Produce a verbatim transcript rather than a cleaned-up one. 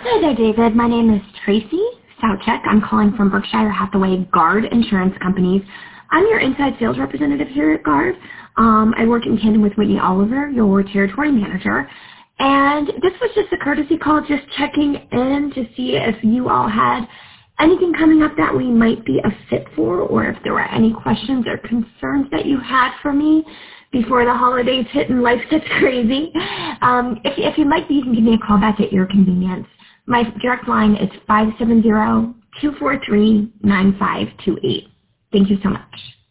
Hi there, David. My name is Tracy Sauchek. I'm calling from Berkshire Hathaway Guard Insurance Companies. I'm your inside sales representative here at Guard. Um, I work in tandem with Whitney Oliver, your territory manager. And this was just a courtesy call, just checking in to see if you all had anything coming up that we might be a fit for, or if there were any questions or concerns that you had for me before the holidays hit and life gets crazy. Um, if, if you'd like, you can give me a call back at your convenience. My direct line is five seven zero, two four three, nine five two eight. Thank you so much.